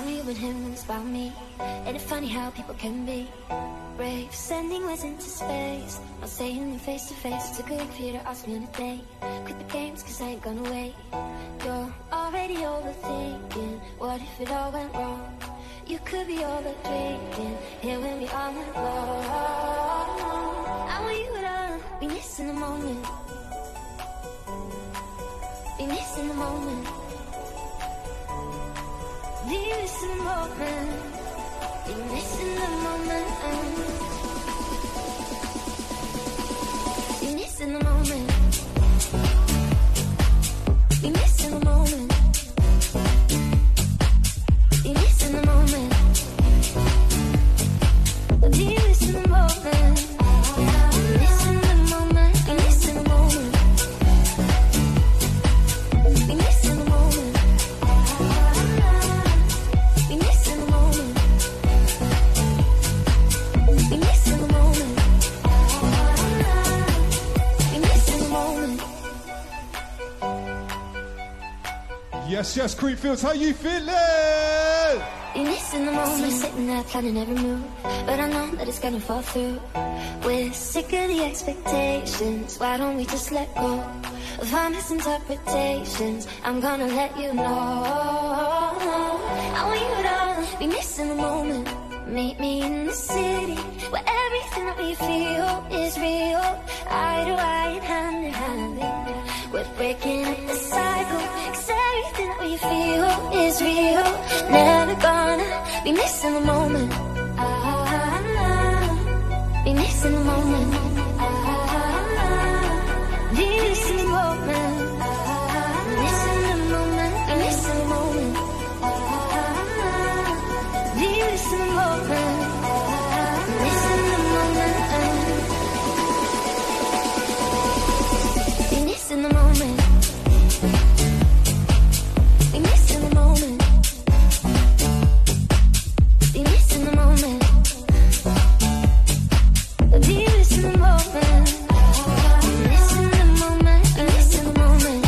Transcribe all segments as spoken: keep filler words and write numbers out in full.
I'm you and him and it's about me. Ain't it funny how people can be brave, sending words into space, not saying them face to face. It's a good for you to ask me on a date. Quit the games cause I ain't gonna wait. You're already overthinking, what if it all went wrong? You could be over drinking, here when we all alone. I want you to be missing the moment, be missing the moment, be missing the moment, be missing the moment, be missing the moment, be missing the moment, be missing the moment, be missing the moment, be missing the moment, be missing the moment, be missing the moment, be missing the moment, be missing the moment, be missing the moment. Yes, yes, Creepfields, how you feeling? Be missing the moment, sitting there planning every move, but I know that it's gonna fall through. We're sick of the expectations, why don't we just let go of our misinterpretations? I'm gonna let you know I want you to be missing the moment. Meet me in the city where everything that we feel is real. Eye to eye and hand in hand, we're breaking up the cycle, cause everything that we feel is real. Never gonna be missing the moment, ah, be missing the moment, ah, be missing the moment, ah, missing the moment, be missing the moment, ah, be missing the moment, ah, missing the moment, be missing the moment, be missing the moment, be missing the moment, be missing the moment, missing the moment, be missing the moment,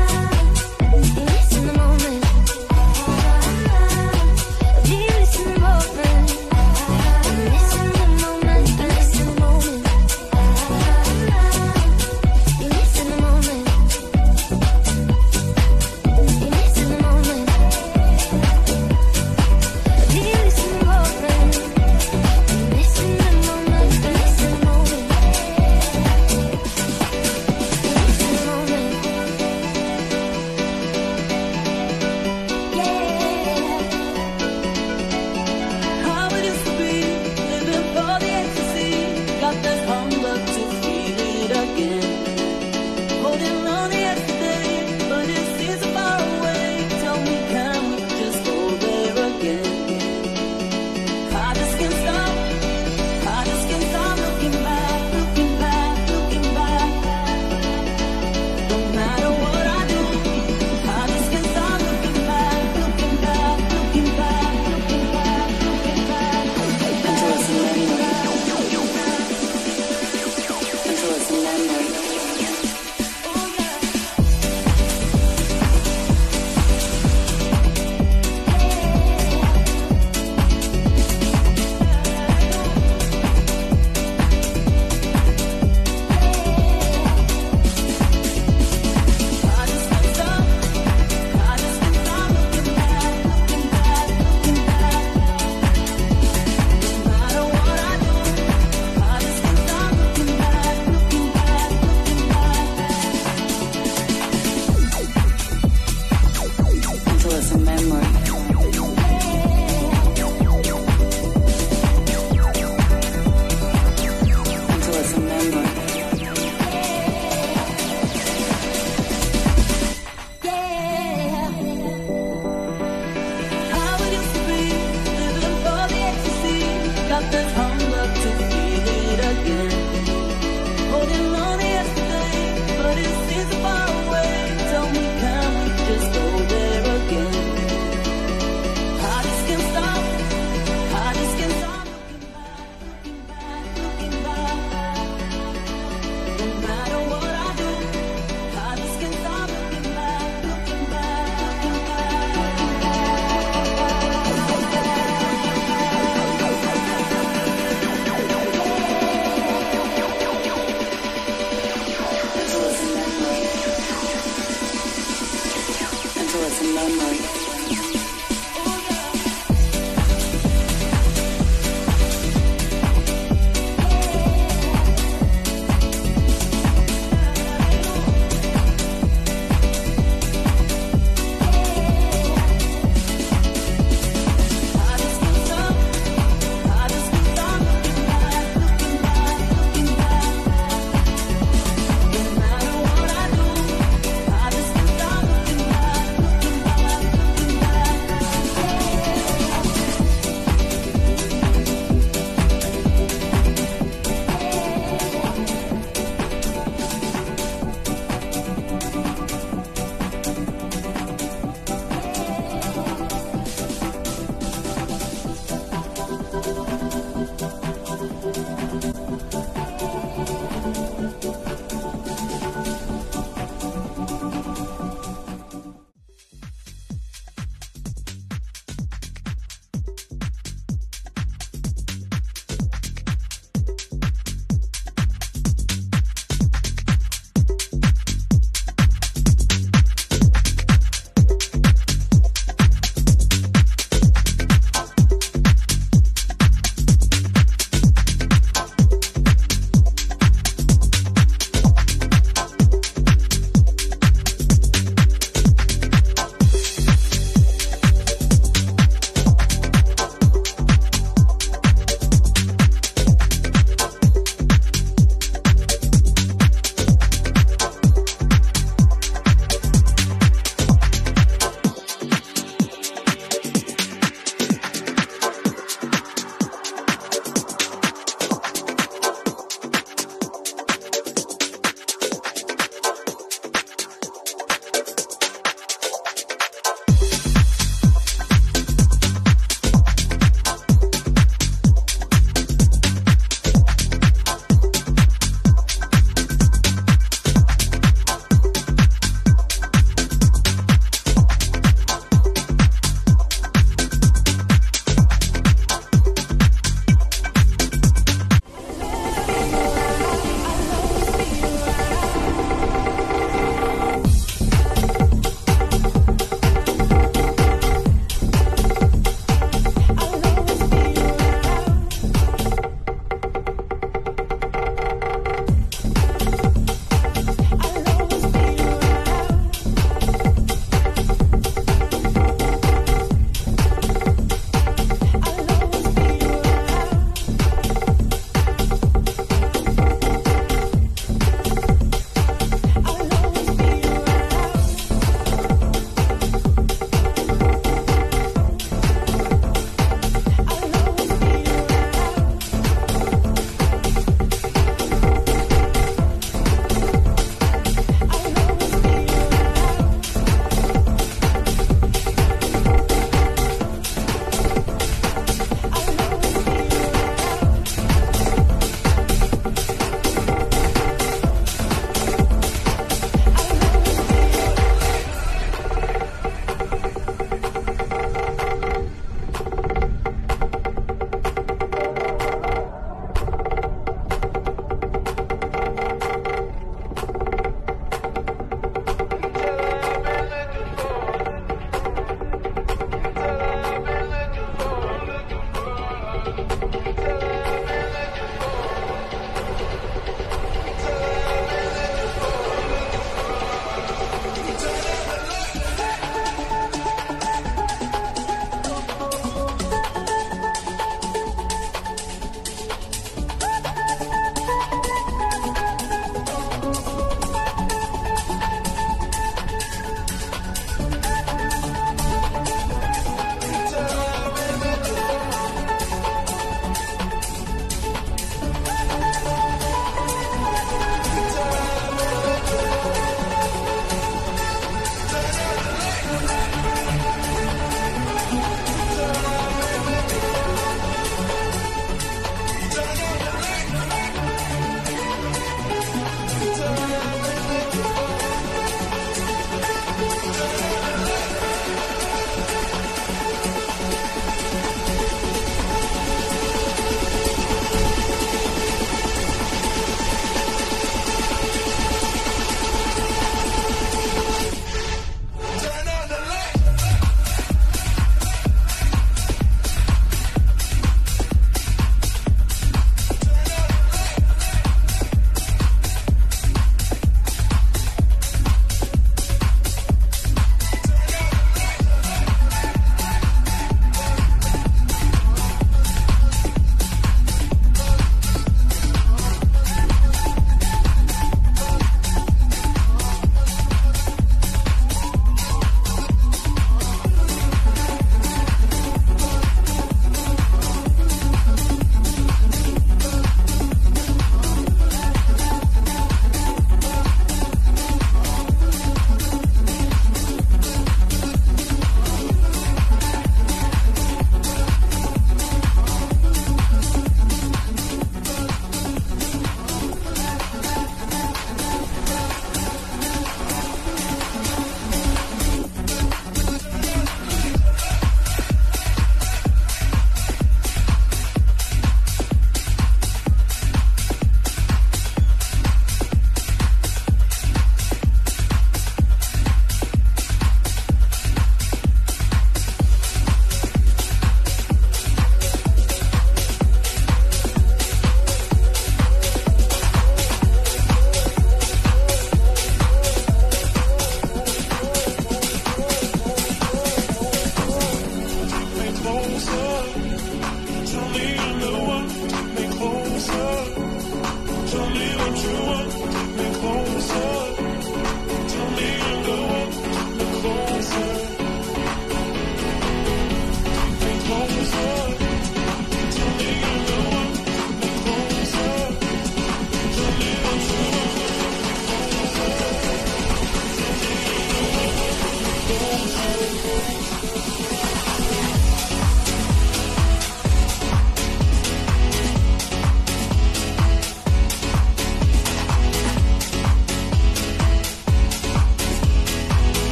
be missing the moment, be missing the moment.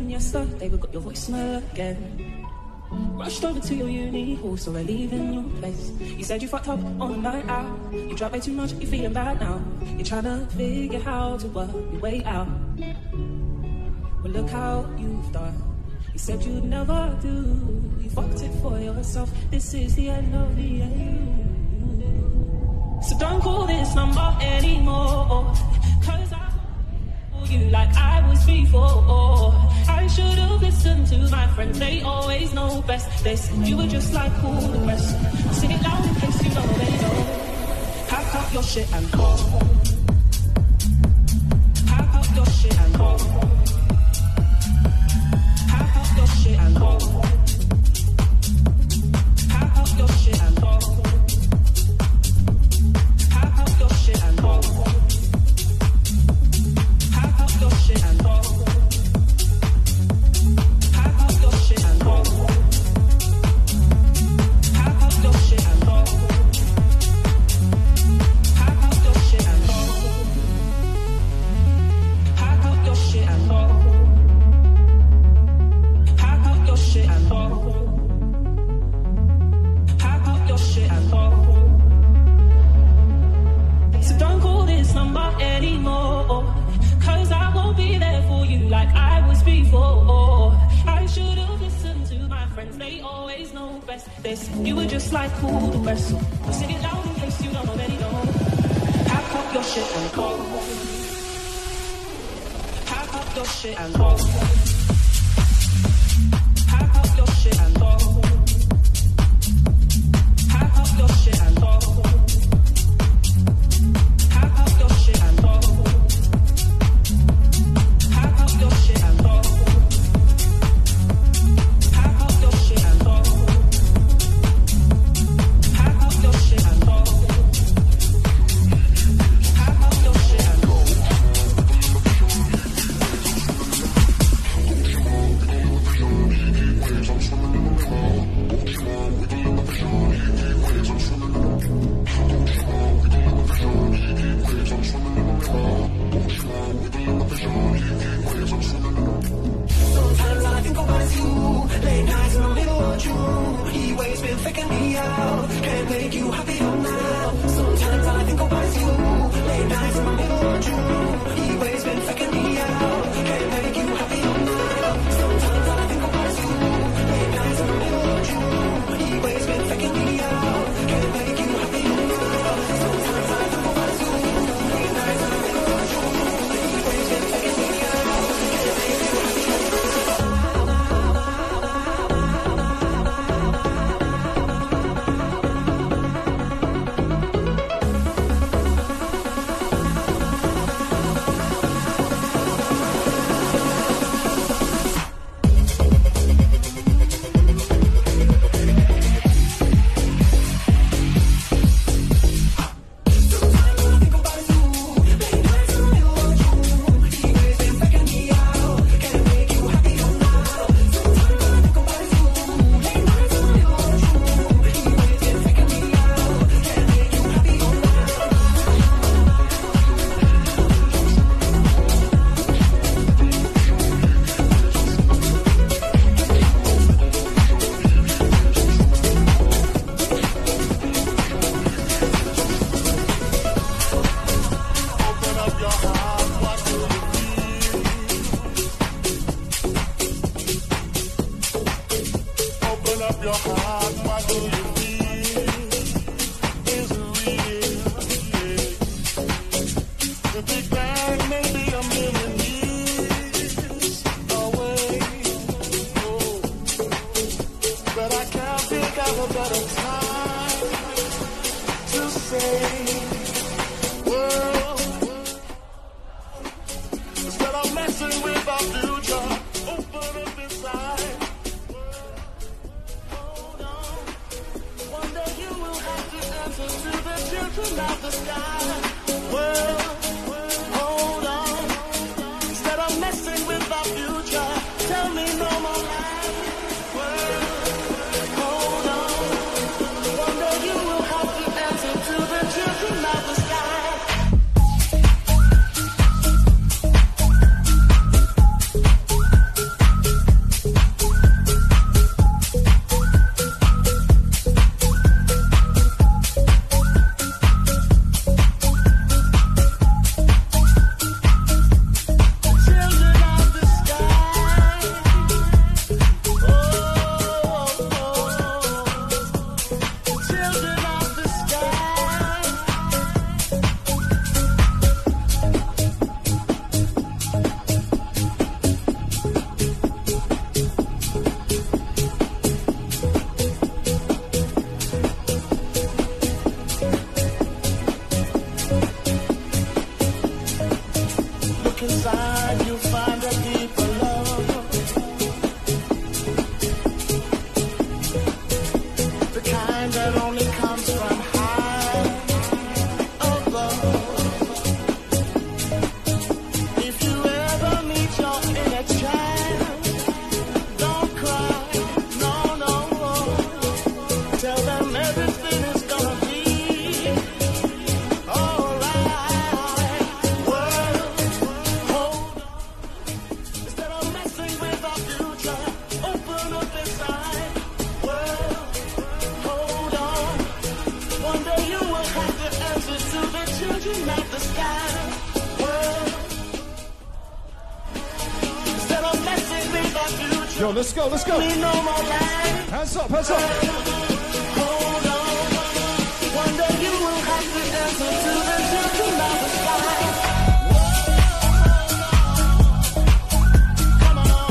calling yesterday, we got your voicemail again. Rushed over to your uni hall, so we're leaving your place. You said you fucked up on a night out. You drank way too much, you're feeling bad now. You're trying to figure how to work your way out. Well, look how you've done. You said you'd never do. You fucked it for yourself. This is the end of the end. So don't call this number anymore, cause I call you like I was before. I should have listened to my friends, they always know best. They said you were just like all the rest. Sing it loud in case you don't already know. Pack up your shit and go. Pack up your shit and go. Pack up your shit and go. Pack up your shit and go. Pack up your shit and go. Pack up your shit and go. Pack up your shit and go. Pack up your shit and go. Pack up your shit and go. Pack up your shit and go. Pack up your shit and go. Pack up your shit and go. So don't call this number anymore, cause I won't be there for you like I was before. I should have listened to my friends, they always know best. They said you were just like all the rest. So sing it loud in case you don't already know. Pack up your shit and go. Pack up your shit and go. Pack up your shit and go. Pack up your shit and go. Pack up your shit and go. Pack up your shit and go. Pack up your shit and go. Pack up your shit and go. Pack up your shit and go. Sometimes all I think about is you. Late nights in the middle of June. He always been faking me out. Can't make you happier now. Sometimes all I think about is you. Late nights in the middle of June. He always been faking me out. Can't make you happier now. Sometimes all I think about is you. Late nights in the middle of June. He always been faking me out. Can't make you happier now. Sometimes all I think about is you. Late nights in the middle of June. He always been faking me out. Can't make you happier kind that only comes from high above. If you ever meet your inner child, don't cry, no, no. Tell them everything is gonna be alright. World, hold on. Instead of messing with our future, open up inside. World, hold on. One day you will have the answers to the children of the sky. World, instead of messing with our future, Yo, let's go, let's go. we no more lies. Hands up, hands up. Hold on. One day you will have the answer to the children of the sky. Come on.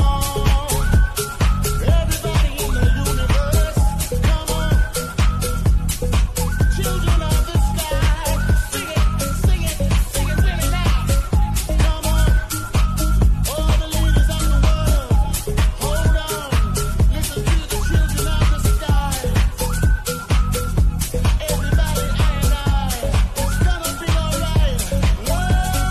Everybody in the universe, come on. Children of the sky, sing it, sing it, sing it really loud. Come on. All the ladies of the world, hold on. Listen to the children of the sky. Everybody, I and I, it's gonna be alright. Whoa.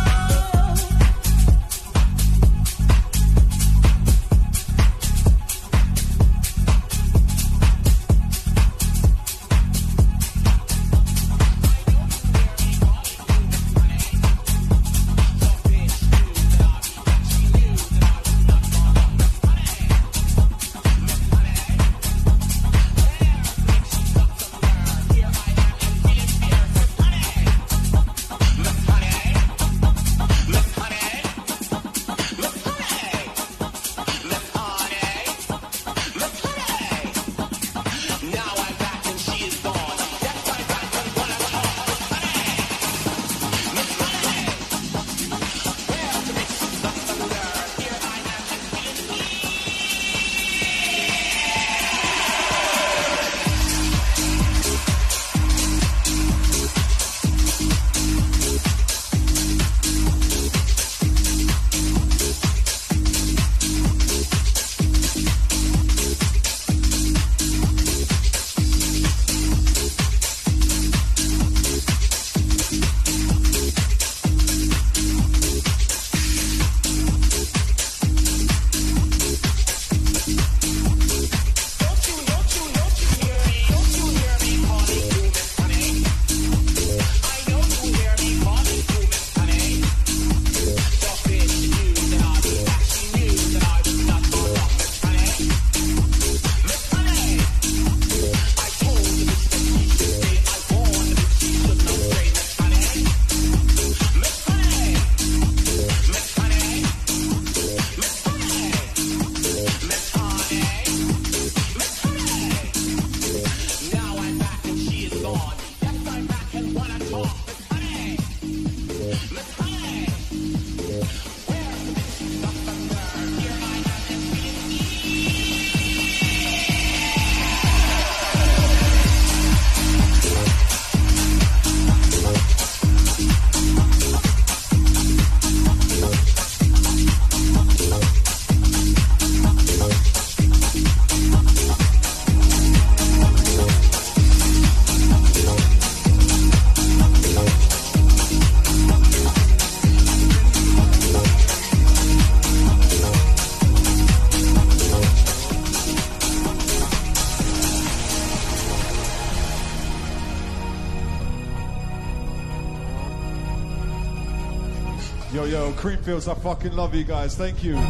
Now I'm back and she is gone. That's why back and what I call Miss Honey. Miss Honey. Well, to make some stuff thunder, here I am and feeling me. Don't you, don't you, don't you hear me? Don't you hear me calling you Miss Honey? I know you hear me calling you Miss Honey. Selfish you that I was actually knew that I was not your love, Miss Honey. Miss Honey, I told you this that she should stay. I warned that she should not stay, Miss Honey. Miss Honey, Miss Honey, Miss Honey, Miss Honey. Miss Honey, now I'm back and she is gone. Yes, I'm back and wanna talk. Miss Honey, Miss Honey, where's the big stuff thunder? Here I am and feeling me. Yo, yo, Creamfields, I fucking love you guys. Thank you.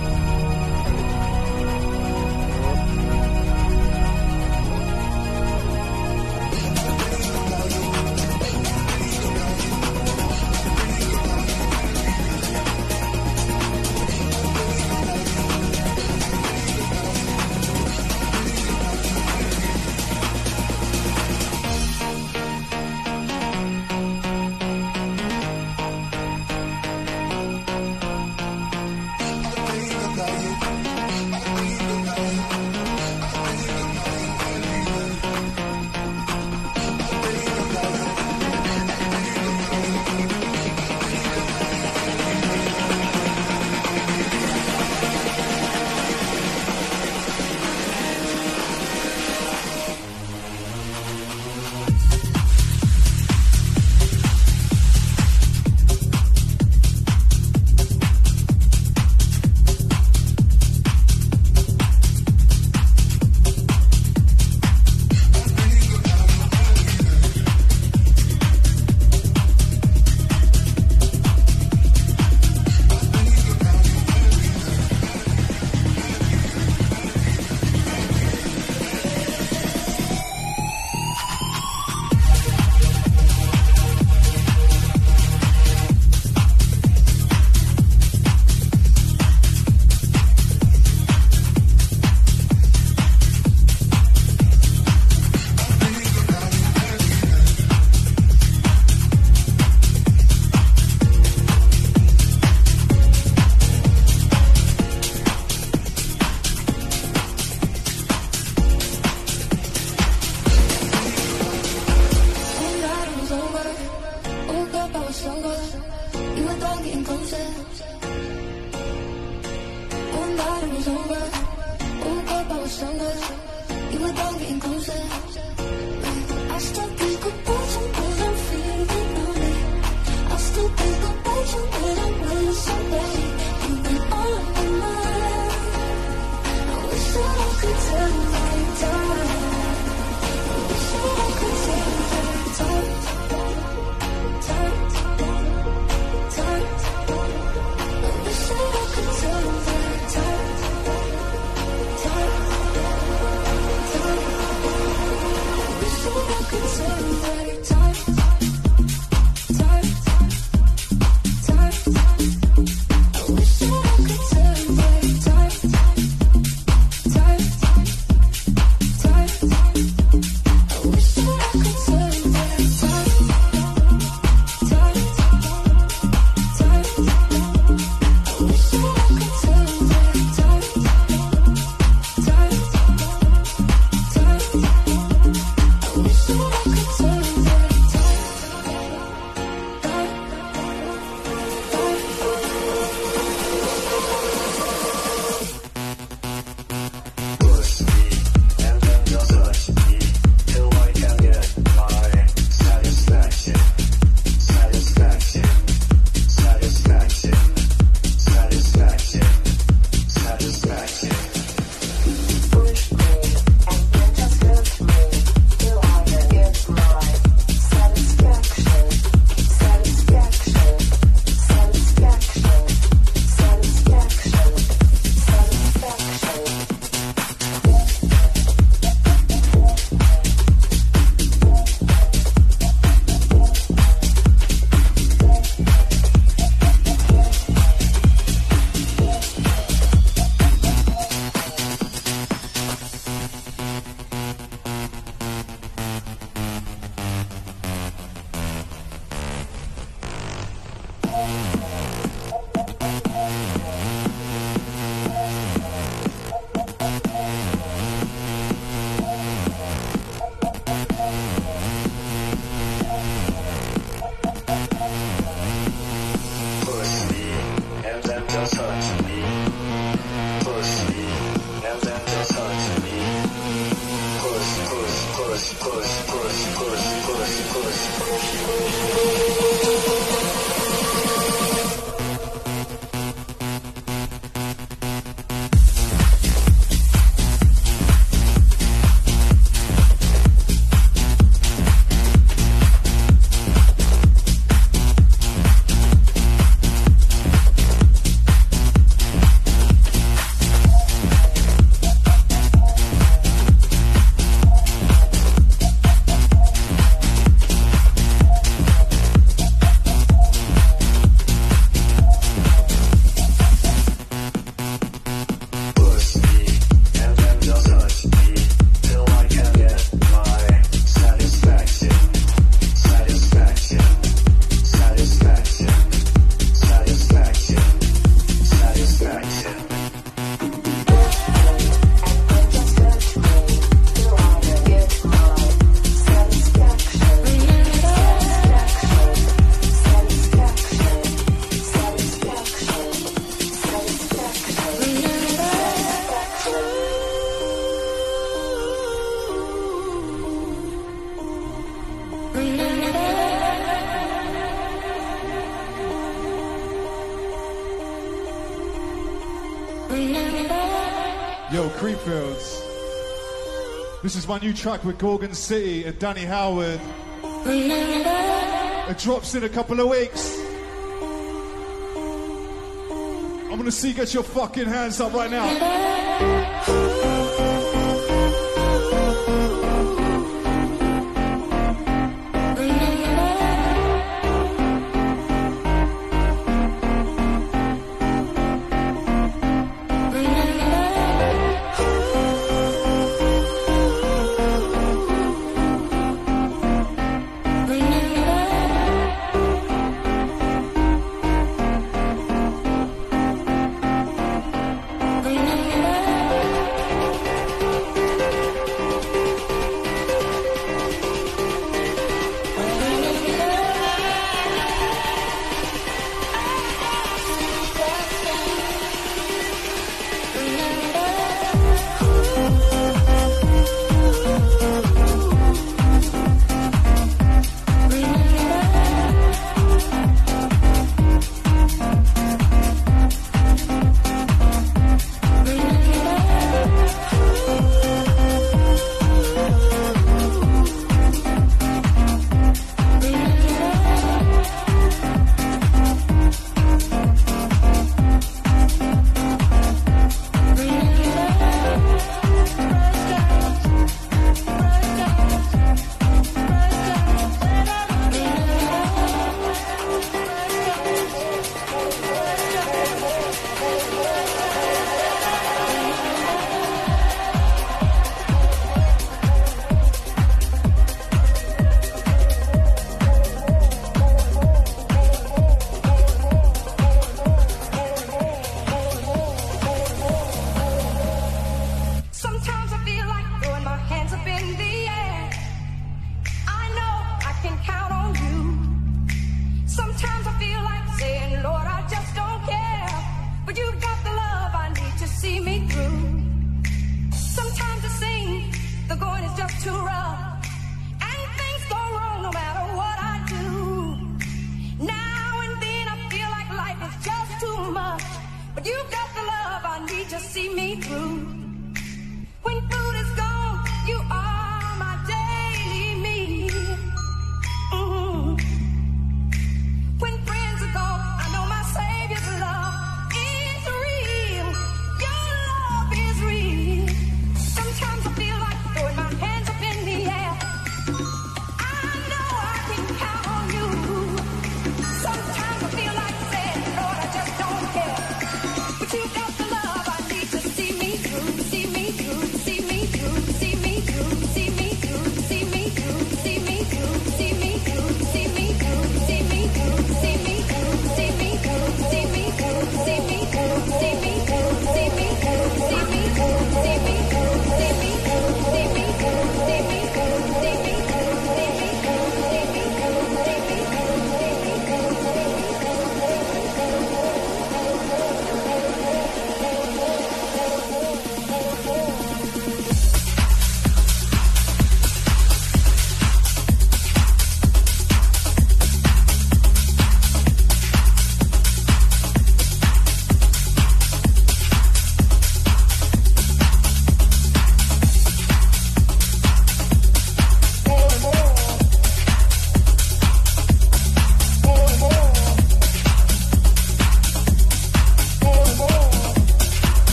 About you. Yo, Creepfields. This is my new track with Gorgon City and Danny Howard. It drops in a couple of weeks. I'm gonna see you get your fucking hands up right now.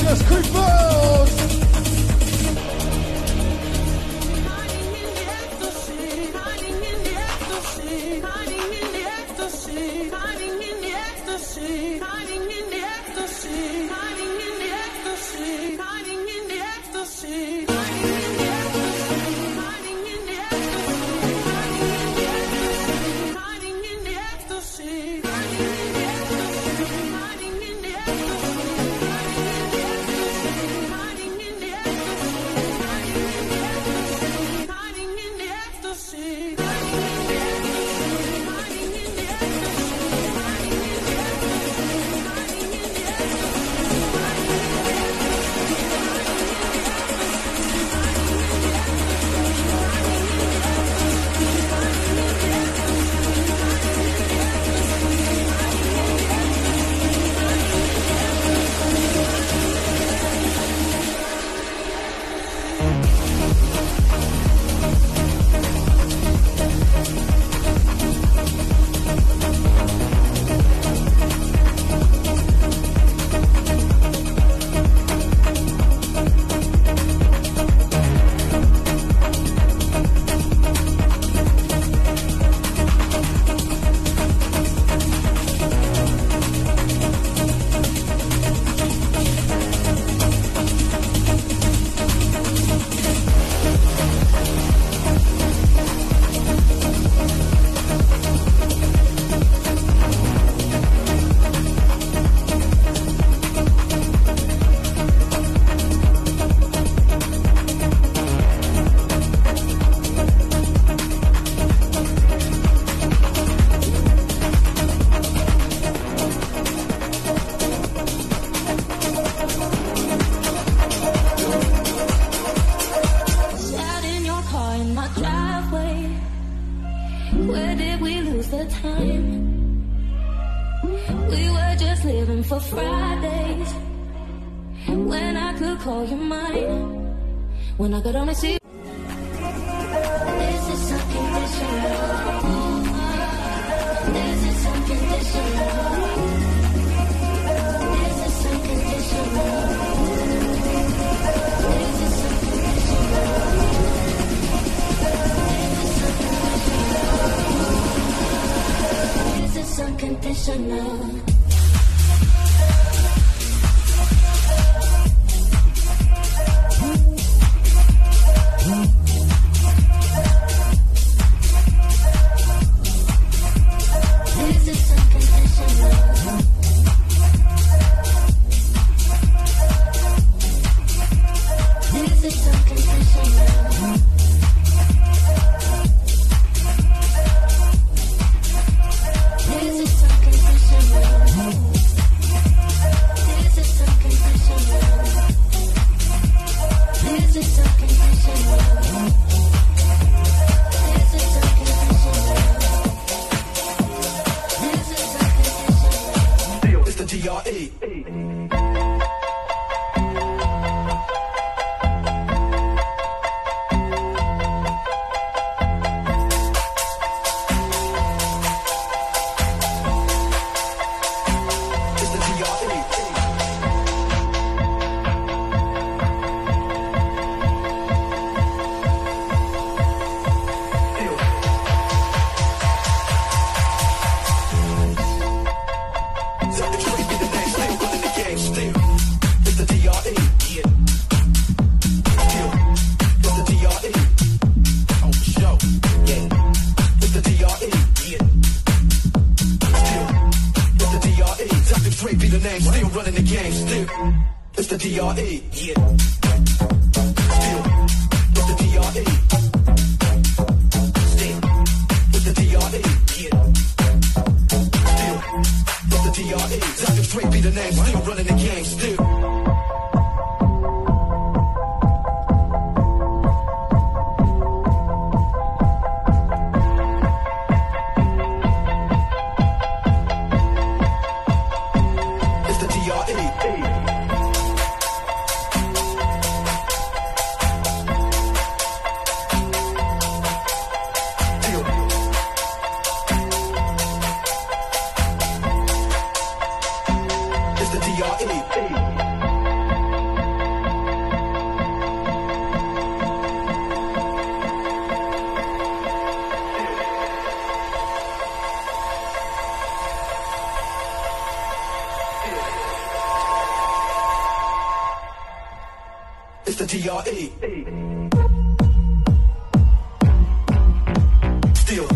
Yes, Creepers! For Fridays, when I could call you mine, when I could only see. This is unconditional. This is unconditional. This is unconditional. This is unconditional. This is unconditional. It's the D R E. Still.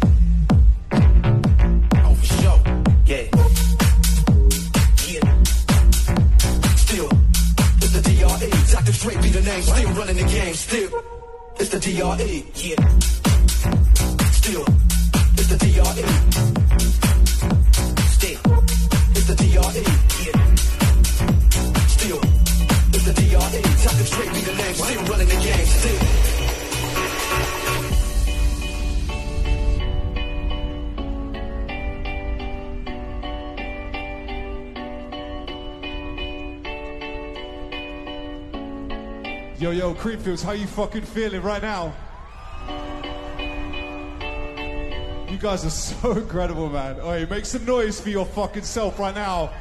Oh, for sure. Yeah. Yeah. Still. It's the D R E. Doctor Dre be the name. Still running the game. Still. It's the D R E. Yeah. Still. It's the D R E. Still. It's the D R E. Yeah. Still. It's the D R E. Doctor Dre be the name. Still running the game. Still. Yo, yo, Creamfields, how you fucking feeling right now? You guys are so incredible, man. Oi, make some noise for your fucking self right now.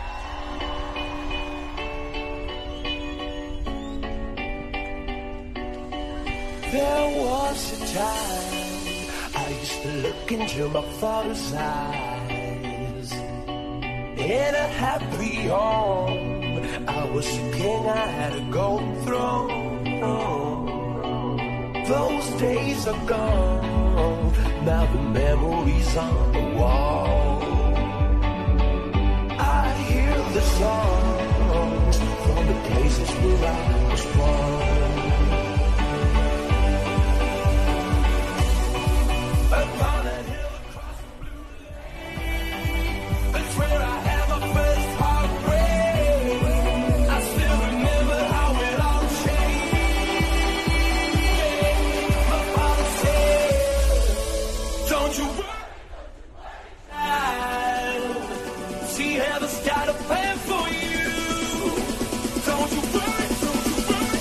There was a time I used to look into my father's eyes. In a happy home, I was a king, I had a golden throne. Those days are gone, now the memories on the wall. I hear the songs from the places where I was born. Upon a hill across the blue lake, that's where I had my first heartbreak. I still remember how it all changed. My father said, don't you worry, child. See, heaven's got a plan for you. Don't you worry, don't you worry,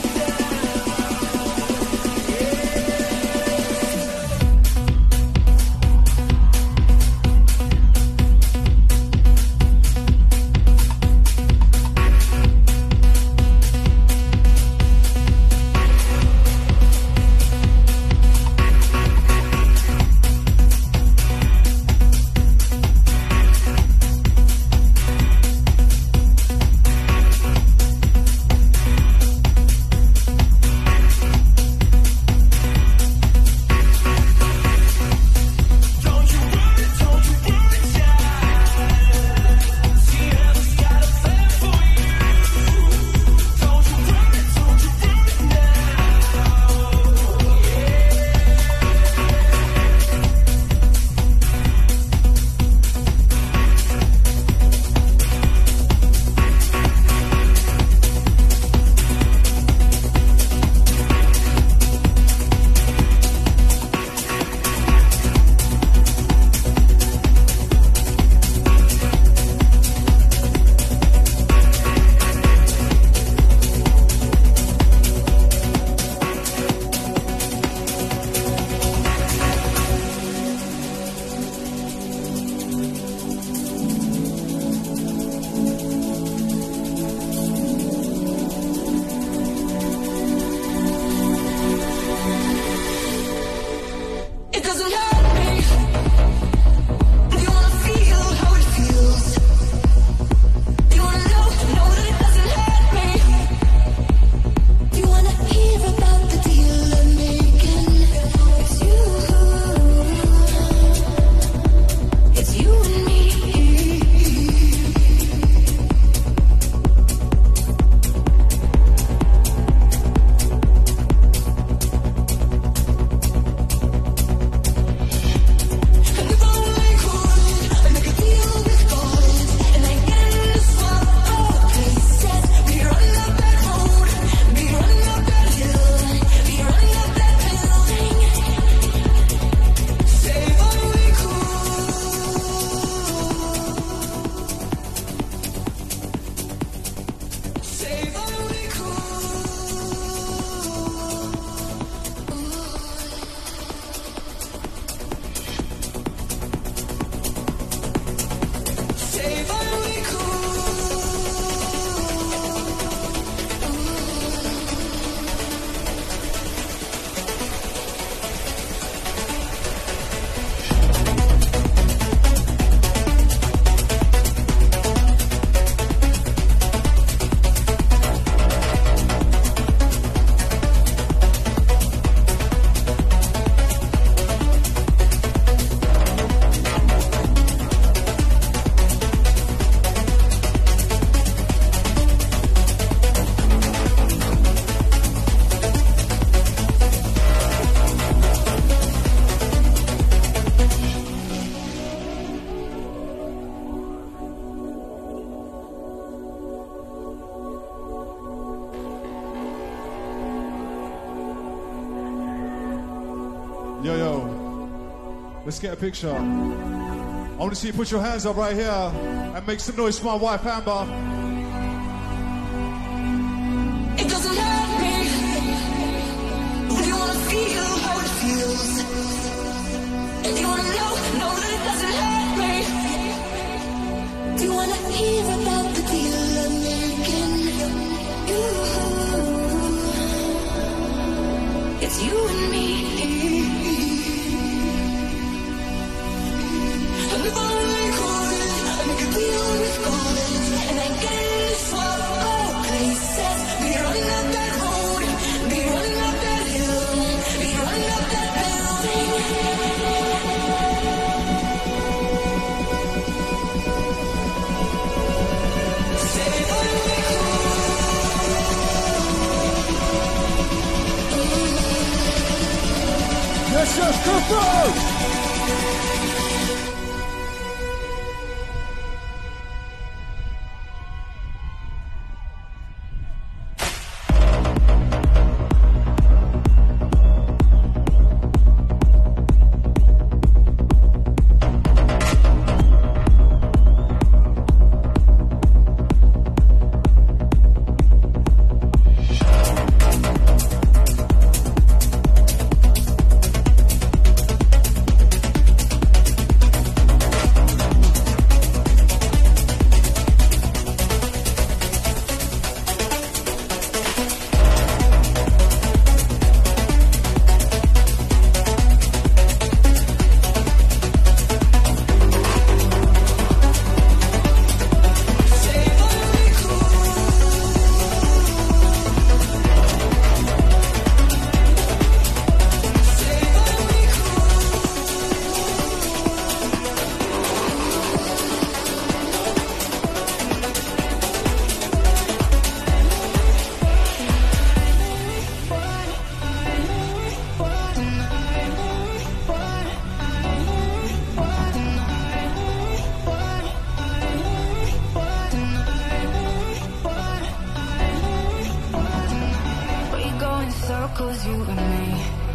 Yo, yo. Let's get a picture. I want to see you put your hands up right here and make some noise for my wife, Amber. It doesn't hurt me. If you wanna feel how it feels, if you wanna know, know that it doesn't hurt me. Do you wanna hear about the deal I'm making? Ooh, it's you and me. And if I could, I make a deal with God, and I get swap all places. Be running up that road, be running up that hill, be running up that building. Say if only could. Yes, yes, Cooper! circles, you and me.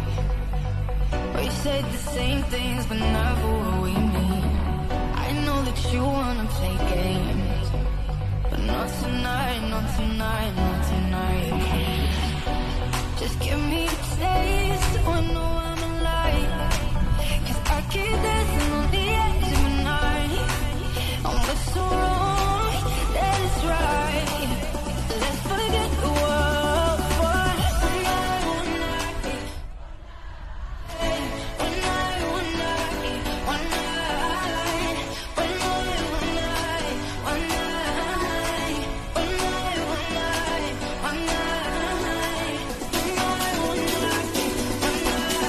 We said the same things, but never what we mean. I know that you wanna play games, but not tonight, not tonight, not tonight. Just give me a taste, so I know I'm alive. 'Cause I keep dancing on the edge of the night. And what's so wrong, that is right. Let's forget the world for one night, one night. One night, one night, one night. One night, one night, one night. One night, one night, one night. One night, one night, one night.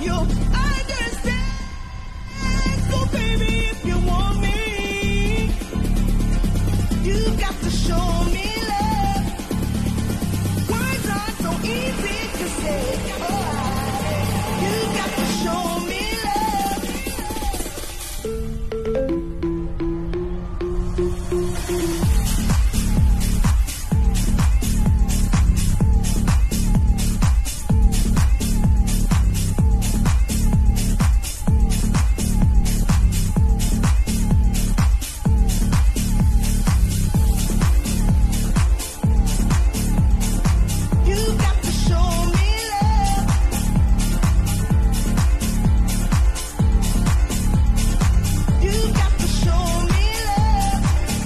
you understand. So baby, if you want me, you got to show me love. Words are so easy to say. Oh, you got to show me love. You got to show me love. You got to show me love.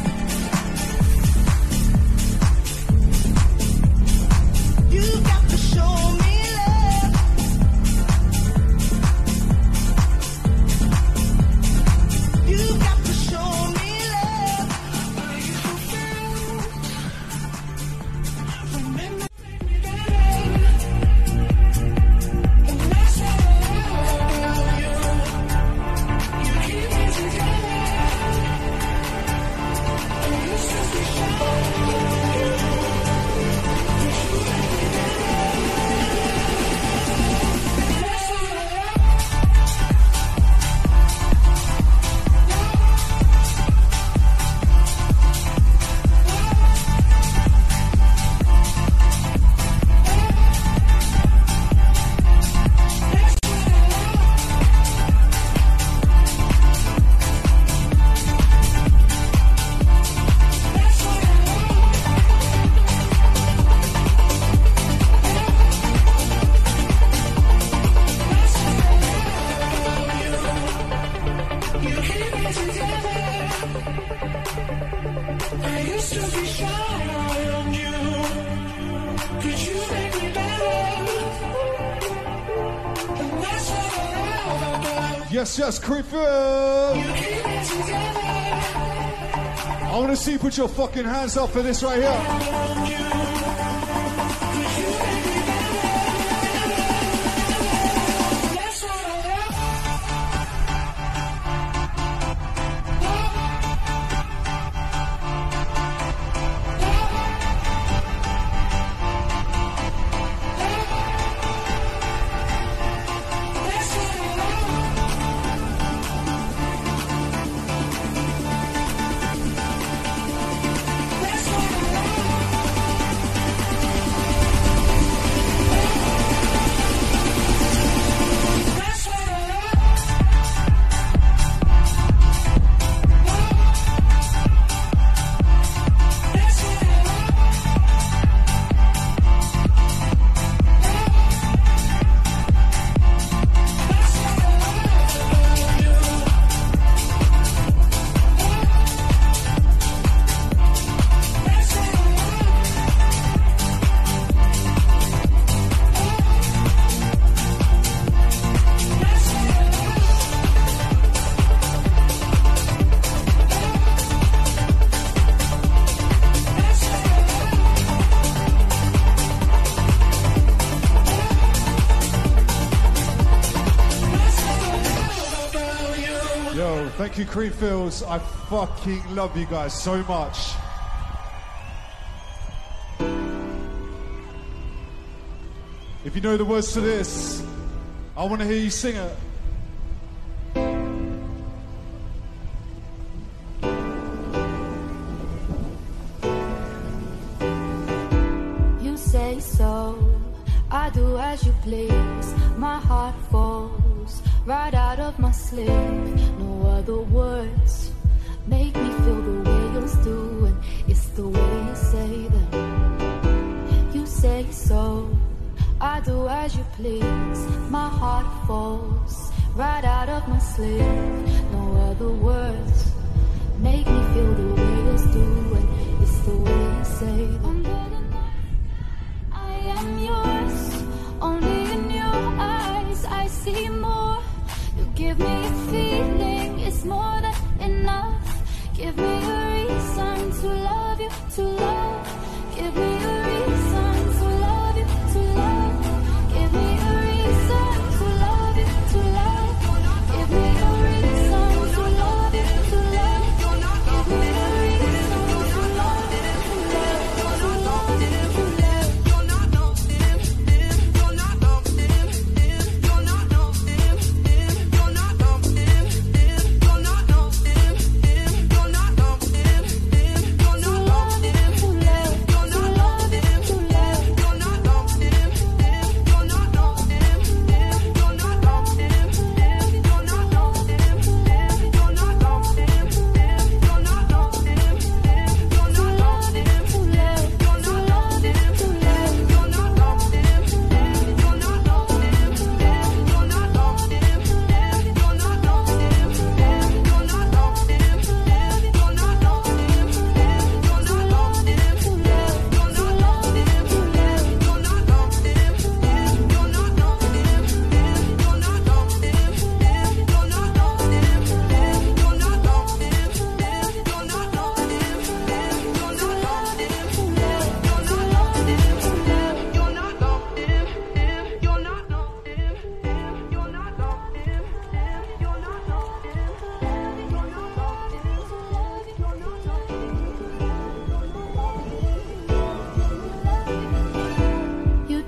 You got to show me love. You got to show me love. Are you fulfilled? Remember me better. And that's what I love about you. You keep me together. And you still be shy. That's what I love. You keep me together. I used to be shy on you. Could you make me better? And that's what I love about you. Yes, yes, Creepfield. You keep me together. I want to see you put your fucking hands up for this right here. On you. Could you make me better? That's what I love. That's what I love. That's what I love. That's what I love. That's what I love. That's what I love about you. That's what I love. That's what I love. That's what I love about you. Yo, thank you, Creepfields. I fucking love you guys so much. If you know the words to this, I want to hear you sing it. You say so, I do as you please. My heart falls right out of my sleeve. No other words make me feel the way yours do, and it's the way you say them. You say so, I do as you please. My heart falls right out of my sleeve. No other words make me feel the way yours do, and it's the way you say them. Under the night, I am yours. Only in your eyes I see more. You give me a feeling, it's more than enough. Give me a reason to love you, to love. Give me a reason to love you, to love. Give me a reason to love you,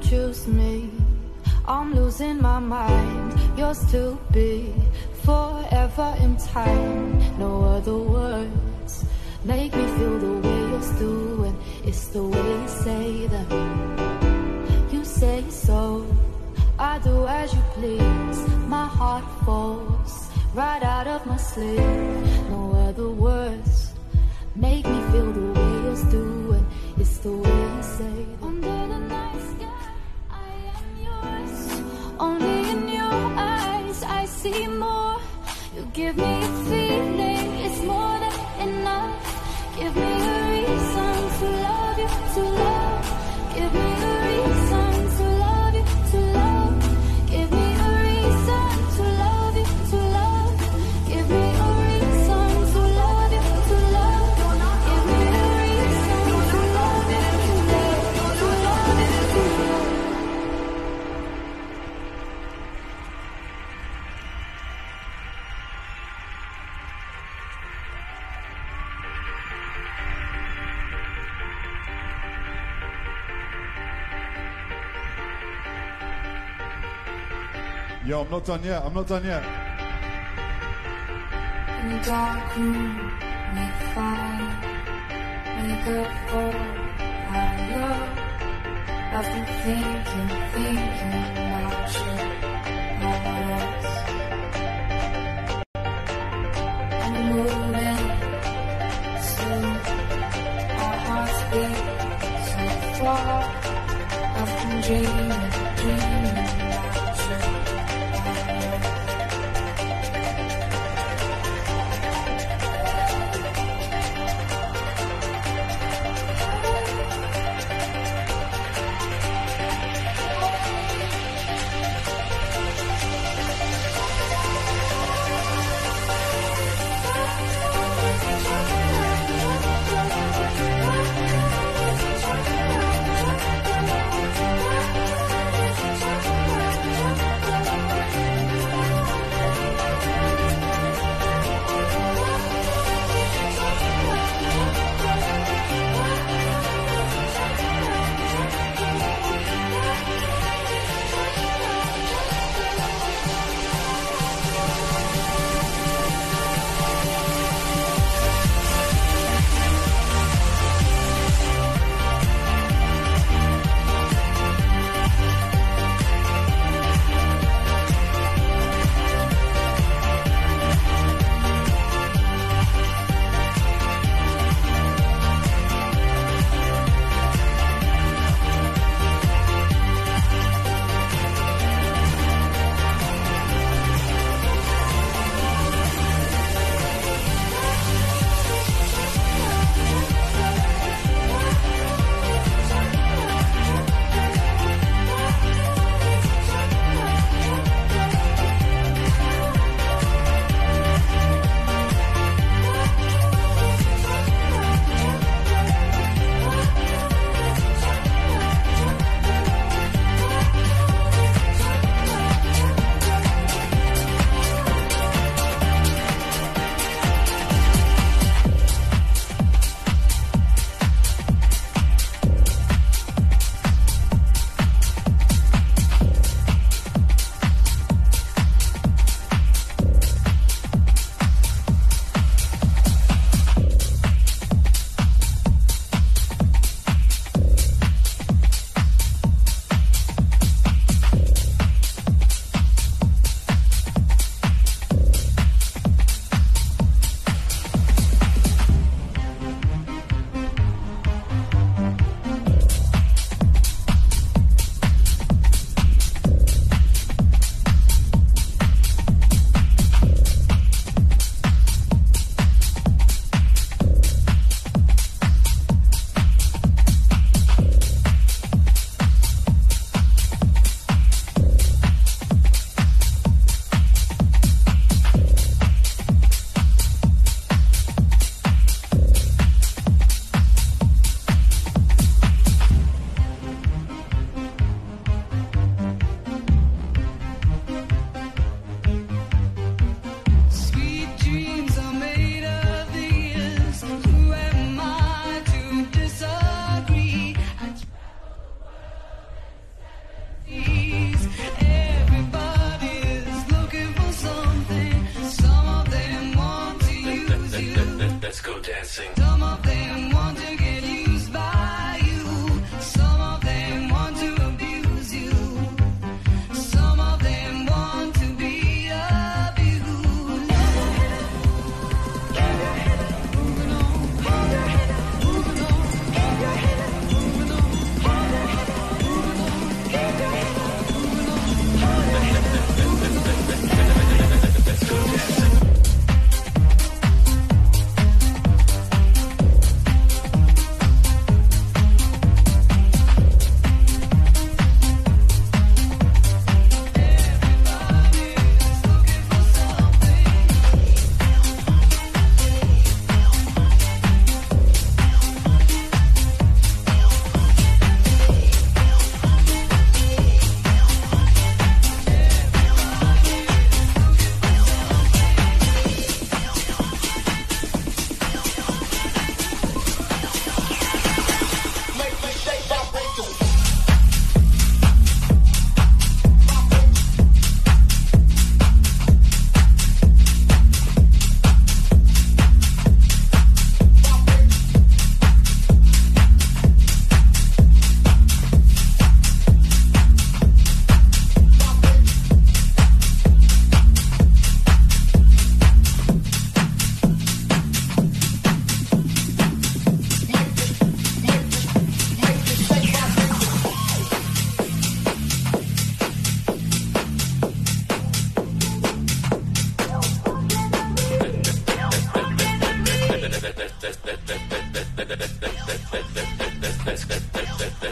choose me. I'm losing my mind. Yours to be forever in time. No other words make me feel the way yours do, and it's the way you say them. You say so, I do as you please. My heart falls right out of my sleeve. No other words make me feel the way yours do, and it's the way you say them. Under the night sky, I am yours. Only in your eyes I see more. You give me a feeling, it's more than enough. Give me a reason to love you, to love. Give me a reason to love you, to love. Give me a reason to love you, to love. Give me a reason to love you, to love. Give me a reason to love you, to love, to love you, to love. Yo, I'm not done yet. I'm not done yet. In the dark room, we find make up for our love. I've been thinking, thinking about you, about us. I'm moving slow, our hearts beat so far. I've been dreaming, dreaming about you.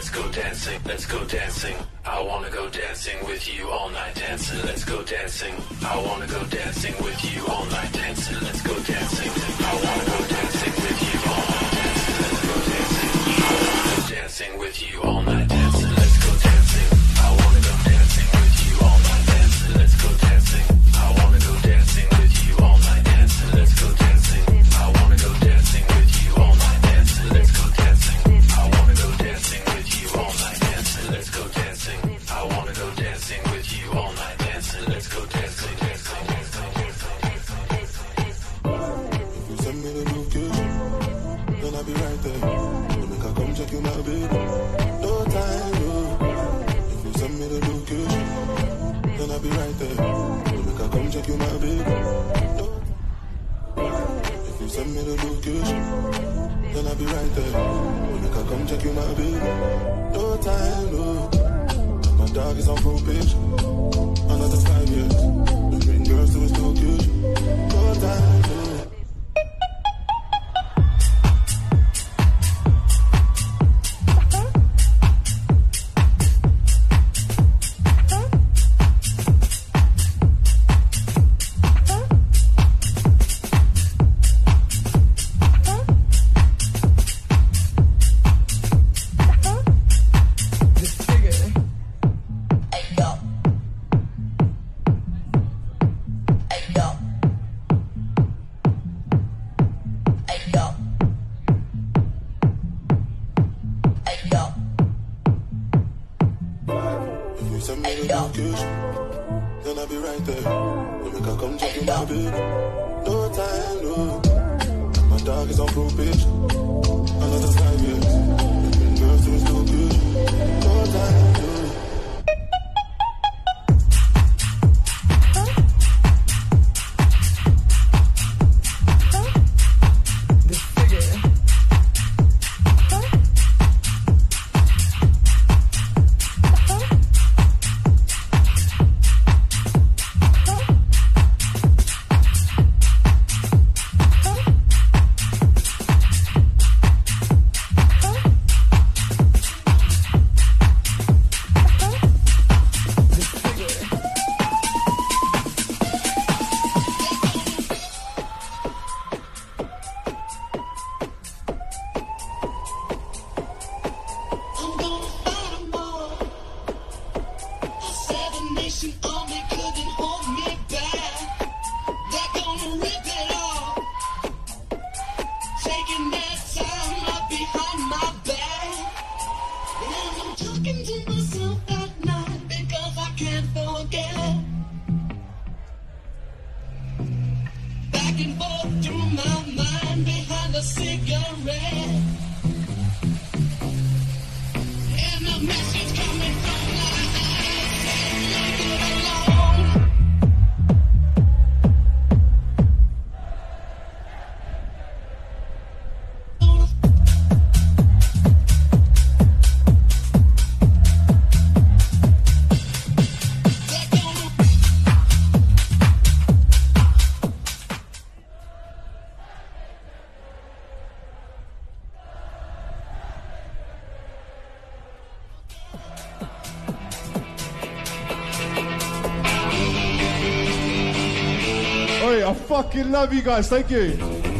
let's go dancing, let's go dancing. I wanna go dancing with you all night dancing, let's go dancing. I wanna go dancing with you all night dancing, let's go dancing. I wanna go dancing with you all night dancing, let's go dancing. I wanna go dancing with you all night dancing, let's go dancing. I wanna go dancing with you all night dancing, let's go dancing. I wanna go dancing with you all night dancing, let's go dancing. I wanna go dancing with you all night dancing, let's go dancing. I wanna go dancing with you all night dancing, let's go dancing. I wanna go dancing with you all night dancing, let's go dancing, dancing, dancing, dancing, dancing, dancing. If you send me the location, then I'll be right there. You make her come check you now, baby. No time, no. If you send me the location, then I'll be right there. You make her come check you now, baby. No. If you send me the location, then I'll be right there. You make her come check you now, baby. No time, no. My dog is on probation. Another five years. The green girls to his location. No time, no. I fucking love you guys. Thank you.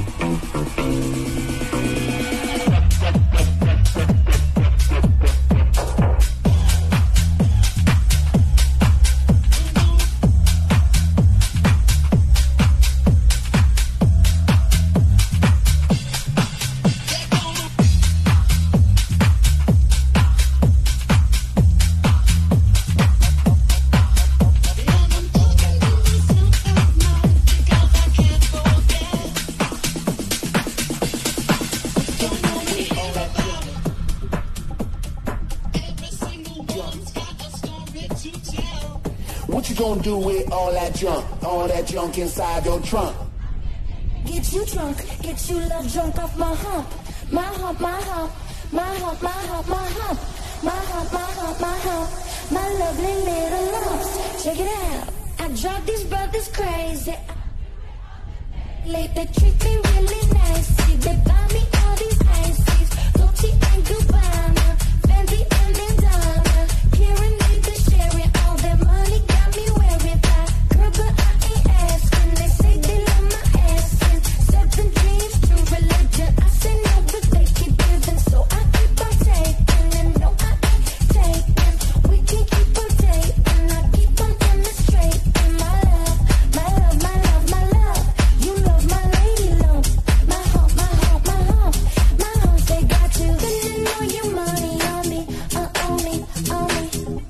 What you gonna do with all that junk, all that junk inside your trunk? Get you drunk, get you love drunk off my hump, my hump, my hump, my hump, my hump, my hump, my hump, my hump, my hump, my lovely little lumps. Check it out, I drive these brothers crazy. Like they treat me really nicely, they buy me all these ices, Gucci and Gabbana. Fancy and diamond. Karen need to share it. All that money got me wearing that. Girl, but I ain't asking. They say they love my ass. And seven dreams, true religion. I say no, but they keep giving. So I keep on taking. And no, I ain't taking. We can keep on dating. I keep on demonstrating my love. My love, my love, my love. You love my lady love. My home, my home, my home. My homes, they got you. Spending all your money on me. Uh, on me, on me.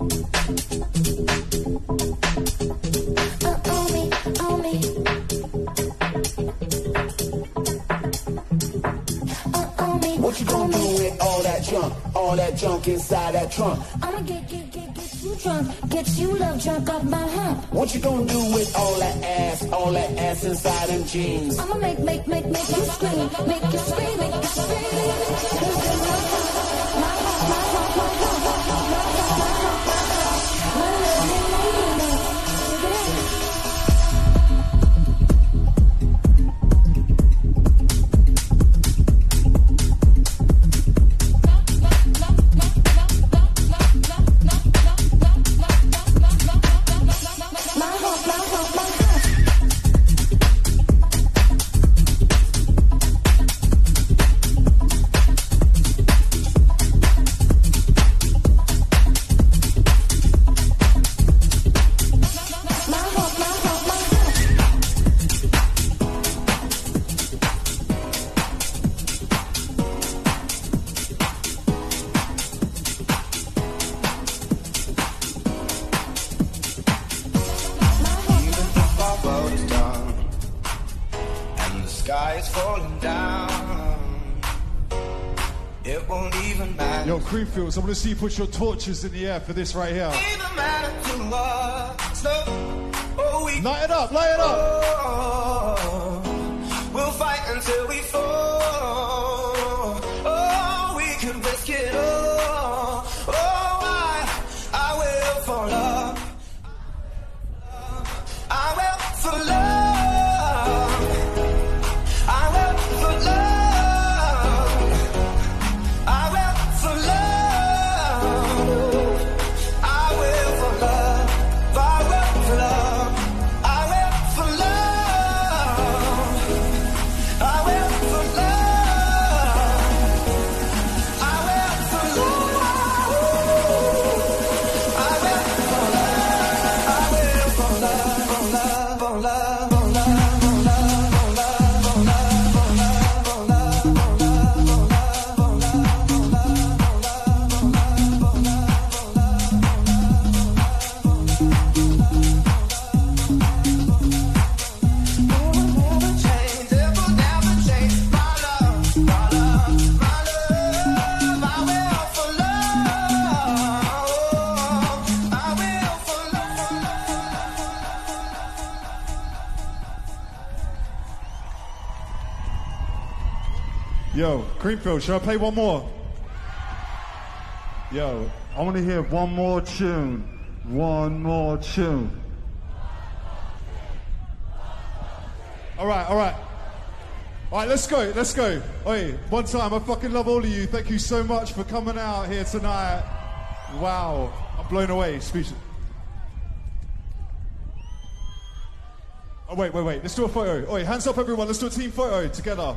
Uh, on me, on me. Uh, on me, What you gonna do with all that junk, all that junk inside that trunk? I'ma get, get, get, get you drunk. Get you love drunk off my hump. What you gonna do with all that ass, all that ass inside them jeans? I'ma make, make, make, make you scream. Make you scream, make you scream. 'Cause in my heart, my heart, my heart, my heart, my heart, my heart, my heart, my lovely lady love. Check it out. My heart, my heart, my heart. My heart, my heart, my heart. Even if our world is done and the sky is falling down, it won't even matter. Yo, Creamfields, I want to see you put your torches in the air for this right here. Even matter to us. No, oh, we Light it up, light it up. oh, we'll fight until we fall. Oh, we could risk it all. Oh, I, I will for love. I will for love. I will for love. I will for love. I will for love. I will for love. I will for love. I will for love. I will for love. I will for love. I will for love. For love. For love. For love. For love. For love. For love. For love. For never change, it will never change. My love, my love, my love. I will for love. I will for love. Yo, Creamfield, should I play one more? Yo, I want to hear one more tune. One more tune. All right, all right. All right, let's go, let's go. Oi, one time, I fucking love all of you. Thank you so much for coming out here tonight. Wow, I'm blown away. Speechless. Oh, wait, wait, wait. Let's do a photo. Oi, hands up, everyone. Let's do a team photo together.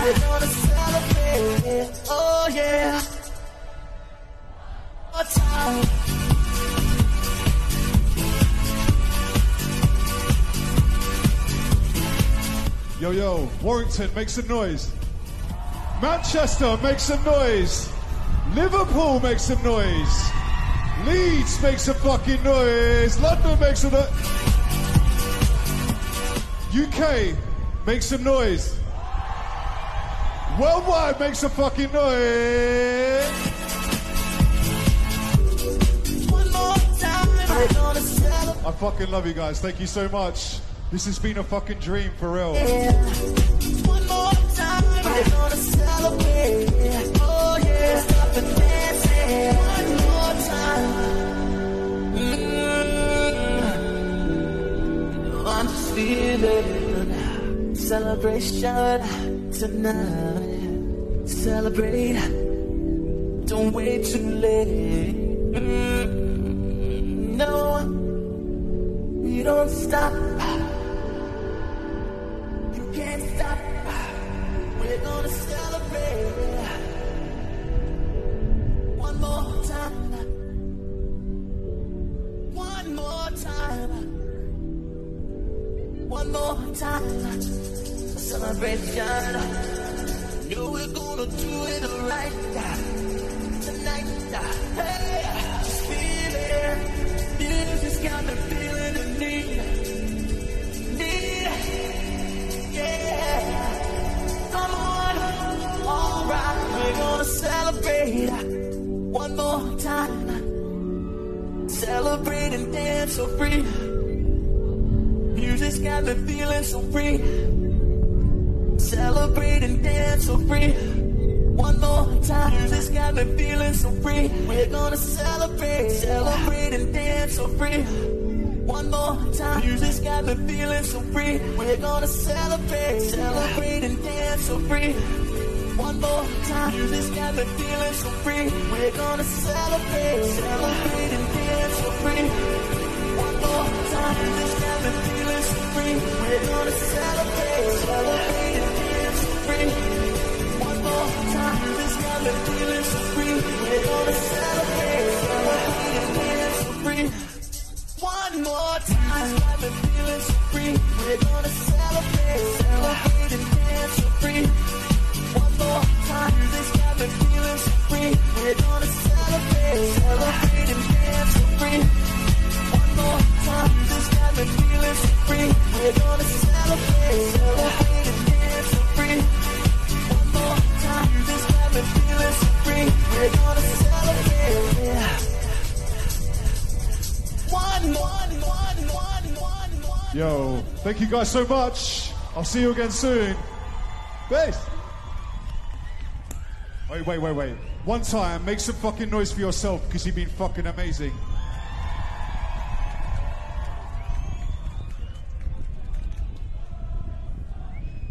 We're gonna celebrate. Oh yeah. One time. Yo, yo, Warrington, make some noise. Manchester, make some noise. Liverpool, make some noise. Leeds, make some fucking noise. London, make some noise. U K, make some noise. Worldwide, make some fucking noise. One more time. We're gonna celebrate. I fucking love you guys. Thank you so much. This has been a fucking dream for real. Yeah. One more time. We're gonna celebrate. Oh yeah. Stop and dancing. One more time. Mm-hmm. I'm just feeling celebration tonight. Celebrate. Don't wait too late. Mm-hmm. No, you don't stop. Can't stop. We're gonna celebrate. One more time. One more time. One more time. Celebration. Know we're gonna do it right tonight. Hey, just feel it. Music's got me feeling the need. Need. Yeah, come on, all right, we're gonna celebrate one more time. Celebrate and dance so free. Music's got me feeling so free. Celebrate and dance so free. One more time. Music's got me feeling so free. We're gonna celebrate, celebrate and dance so free. One more time. Music's got me feeling so free. We're gonna celebrate, celebrate and dance so free. One more time. Music's got me feeling so free. We're gonna celebrate, celebrate and dance so free. One more time. Music's got me feeling so free. We're gonna celebrate, celebrate and dance so free. One more time. Music's got me feeling so free. We're gonna celebrate, celebrate and dance so free. One more time, got me feeling so free. We're gonna celebrate, celebrate and dance so free. One more time, this got me feeling so free. We're gonna celebrate, celebrate and dance so free. One more time, this got me feeling so free. We're gonna celebrate, celebrate and dance so free. One more time, this got me feeling so free. We're gonna celebrate. One, one, one, one, one, one. Yo, thank you guys so much. I'll see you again soon. Peace. Wait, wait, wait, wait. One time, make some fucking noise for yourself because you've been fucking amazing.